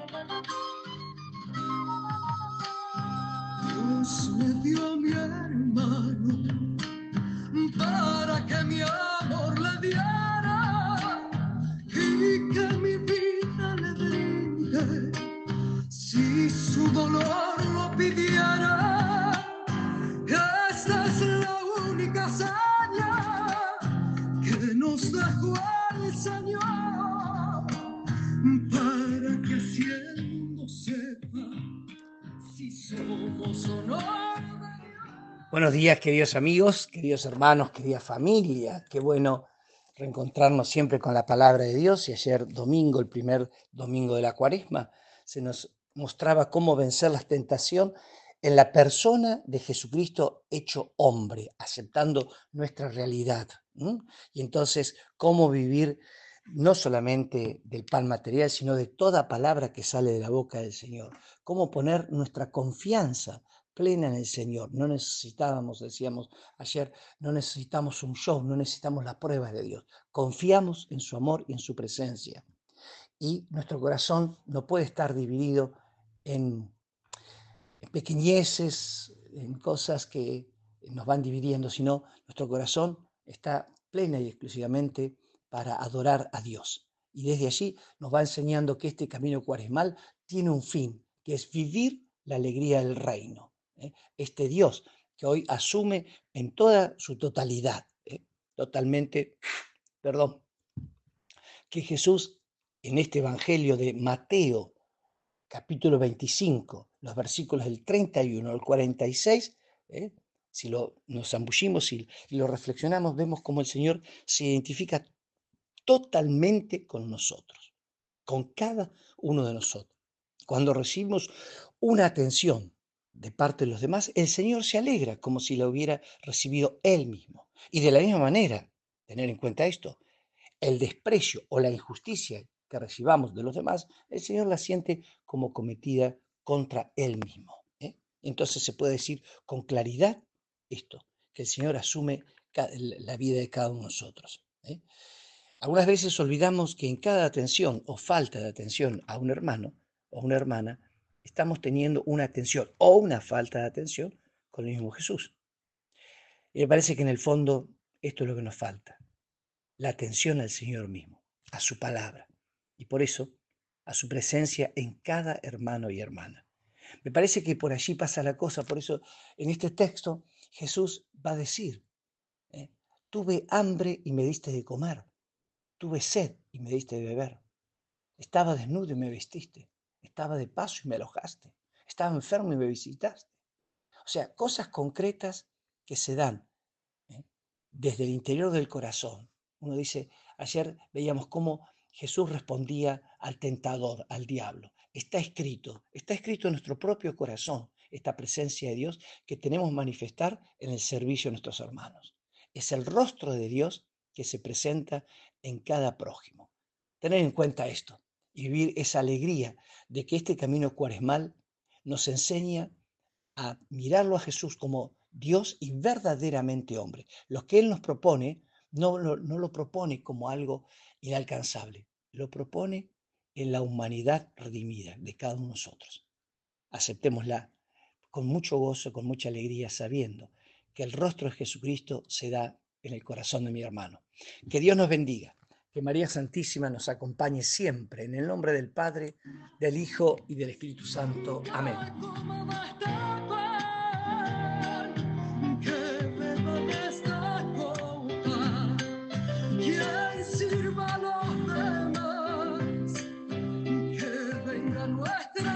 Dios me dio a mi hermano para que mi amor le diera y que mi vida le brinde si su dolor lo pidiera. Esta es la única señal que nos dejó el Señor para que haciendo sepa si somos o no. Buenos días, queridos amigos, queridos hermanos, querida familia. Qué bueno reencontrarnos siempre con la palabra de Dios. Y ayer domingo, el primer domingo de la Cuaresma, se nos mostraba cómo vencer la tentación en la persona de Jesucristo hecho hombre, aceptando nuestra realidad. Y entonces, cómo vivir no solamente del pan material, sino de toda palabra que sale de la boca del Señor. Cómo poner nuestra confianza plena en el Señor. No necesitábamos, decíamos ayer, no necesitamos un show, no necesitamos las pruebas de Dios. Confiamos en su amor y en su presencia. Y nuestro corazón no puede estar dividido en pequeñeces, en cosas que nos van dividiendo, sino nuestro corazón está plena y exclusivamente para adorar a Dios. Y desde allí nos va enseñando que este camino cuaresmal tiene un fin, que es vivir la alegría del reino. Este Dios que hoy asume en toda su totalidad, totalmente, perdón, que Jesús en este Evangelio de Mateo, capítulo 25, los versículos del 31 al 46, si nos zambullimos y lo reflexionamos, vemos cómo el Señor se identifica totalmente con nosotros, con cada uno de nosotros. Cuando recibimos una atención de parte de los demás, el Señor se alegra como si la hubiera recibido Él mismo. Y de la misma manera, tener en cuenta esto, el desprecio o la injusticia que recibamos de los demás, el Señor la siente como cometida contra Él mismo. Entonces se puede decir con claridad esto, que el Señor asume la vida de cada uno de nosotros. Algunas veces olvidamos que en cada atención o falta de atención a un hermano o una hermana, estamos teniendo una atención o una falta de atención con el mismo Jesús. Y me parece que en el fondo esto es lo que nos falta, la atención al Señor mismo, a su palabra, y por eso a su presencia en cada hermano y hermana. Me parece que por allí pasa la cosa, por eso en este texto Jesús va a decir, tuve hambre y me diste de comer, tuve sed y me diste de beber, estaba desnudo y me vestiste, estaba de paso y me alojaste, estaba enfermo y me visitaste. O sea, cosas concretas que se dan desde el interior del corazón. Uno dice, ayer veíamos cómo Jesús respondía al tentador, al diablo. Está escrito en nuestro propio corazón, esta presencia de Dios que tenemos que manifestar en el servicio de nuestros hermanos. Es el rostro de Dios que se presenta en cada prójimo. Tener en cuenta esto y vivir esa alegría de que este camino cuaresmal nos enseña a mirarlo a Jesús como Dios y verdaderamente hombre. Lo que Él nos propone no lo propone como algo inalcanzable, lo propone en la humanidad redimida de cada uno de nosotros. Aceptémosla con mucho gozo, con mucha alegría, sabiendo que el rostro de Jesucristo se da en el corazón de mi hermano. Que Dios nos bendiga, que María Santísima nos acompañe siempre, en el nombre del Padre, del Hijo y del Espíritu Santo. Amén. Quien sirva a los demás, que venga nuestra